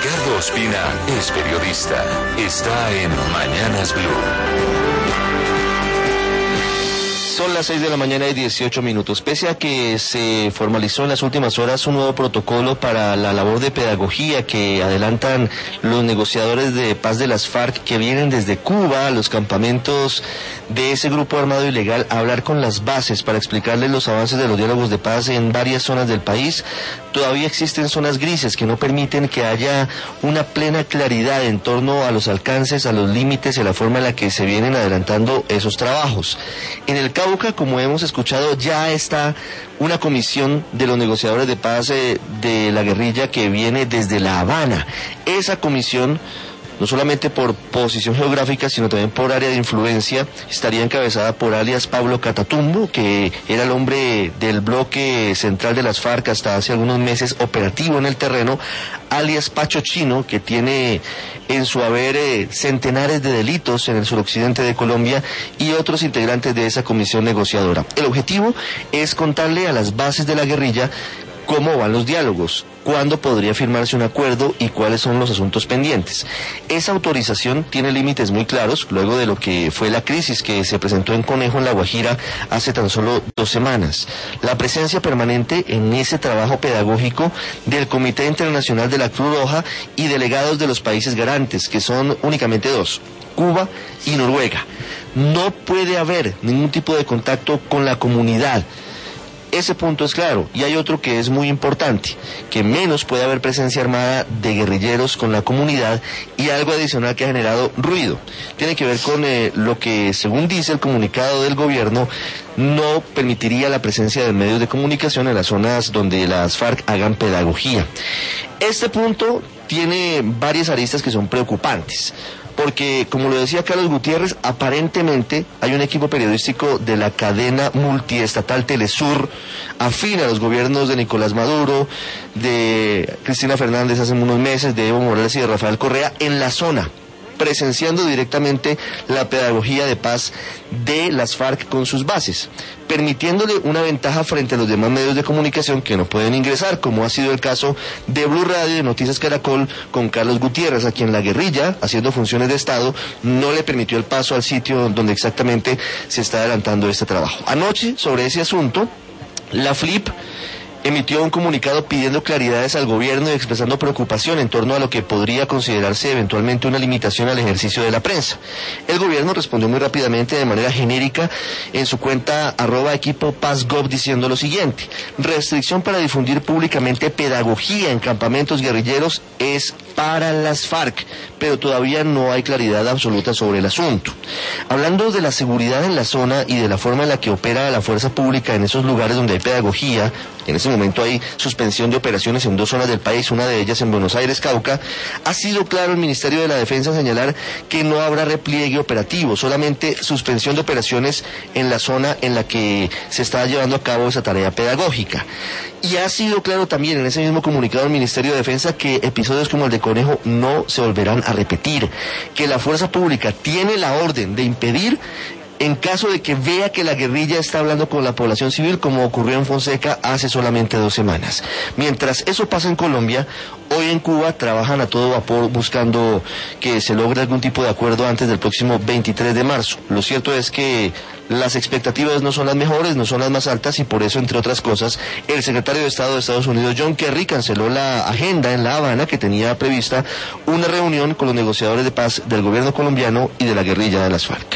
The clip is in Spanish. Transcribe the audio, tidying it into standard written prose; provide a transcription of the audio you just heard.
Ricardo Ospina es periodista. Está en Mañanas Blue. Son las 6 de la mañana y 18 minutos. Pese a que se formalizó en las últimas horas un nuevo protocolo para la labor de pedagogía que adelantan los negociadores de paz de las FARC que vienen desde Cuba a los campamentos de ese grupo armado ilegal a hablar con las bases para explicarles los avances de los diálogos de paz en varias zonas del país, todavía existen zonas grises que no permiten que haya una plena claridad en torno a los alcances, a los límites y a la forma en la que se vienen adelantando esos trabajos. En el Cauca, como hemos escuchado, ya está una comisión de los negociadores de paz de la guerrilla que viene desde La Habana. Esa comisión, no solamente por posición geográfica, sino también por área de influencia, estaría encabezada por alias Pablo Catatumbo, que era el hombre del bloque central de las FARC hasta hace algunos meses operativo en el terreno, alias Pacho Chino, que tiene en su haber centenares de delitos en el suroccidente de Colombia, y otros integrantes de esa comisión negociadora. El objetivo es contarle a las bases de la guerrilla cómo van los diálogos, cuándo podría firmarse un acuerdo y cuáles son los asuntos pendientes. Esa autorización tiene límites muy claros, luego de lo que fue la crisis que se presentó en Conejo, en La Guajira, hace tan solo 2 semanas. La presencia permanente en ese trabajo pedagógico del Comité Internacional de la Cruz Roja y delegados de los países garantes, que son únicamente 2, Cuba y Noruega. No puede haber ningún tipo de contacto con la comunidad. Ese punto es claro, y hay otro que es muy importante, que menos puede haber presencia armada de guerrilleros con la comunidad, y algo adicional que ha generado ruido. Tiene que ver con lo que, según dice el comunicado del gobierno, no permitiría la presencia de medios de comunicación en las zonas donde las FARC hagan pedagogía. Este punto tiene varias aristas que son preocupantes, porque, como lo decía Carlos Gutiérrez, aparentemente hay un equipo periodístico de la cadena multiestatal Telesur, afín a los gobiernos de Nicolás Maduro, de Cristina Fernández hace unos meses, de Evo Morales y de Rafael Correa, en la zona, presenciando directamente la pedagogía de paz de las FARC con sus bases, permitiéndole una ventaja frente a los demás medios de comunicación que no pueden ingresar, como ha sido el caso de Blue Radio y de Noticias Caracol con Carlos Gutiérrez, a quien la guerrilla, haciendo funciones de Estado, no le permitió el paso al sitio donde exactamente se está adelantando este trabajo. Anoche, sobre ese asunto, la FLIP emitió un comunicado pidiendo claridades al gobierno y expresando preocupación en torno a lo que podría considerarse eventualmente una limitación al ejercicio de la prensa. El gobierno respondió muy rápidamente de manera genérica en su cuenta @equipopazgov diciendo lo siguiente: restricción para difundir públicamente pedagogía en campamentos guerrilleros es para las FARC, pero todavía no hay claridad absoluta sobre el asunto. Hablando de la seguridad en la zona y de la forma en la que opera la fuerza pública en esos lugares donde hay pedagogía, en ese momento hay suspensión de operaciones en 2 zonas del país, una de ellas en Buenos Aires, Cauca. Ha sido claro el Ministerio de la Defensa en señalar que no habrá repliegue operativo, solamente suspensión de operaciones en la zona en la que se está llevando a cabo esa tarea pedagógica. Y ha sido claro también en ese mismo comunicado del Ministerio de Defensa que episodios como el de Conejo no se volverán a repetir, que la fuerza pública tiene la orden de impedir en caso de que vea que la guerrilla está hablando con la población civil, como ocurrió en Fonseca hace solamente 2 semanas. Mientras eso pasa en Colombia, hoy en Cuba trabajan a todo vapor buscando que se logre algún tipo de acuerdo antes del próximo 23 de marzo. Lo cierto es que las expectativas no son las mejores, no son las más altas, y por eso, entre otras cosas, el secretario de Estado de Estados Unidos, John Kerry, canceló la agenda en La Habana que tenía prevista una reunión con los negociadores de paz del gobierno colombiano y de la guerrilla de las FARC.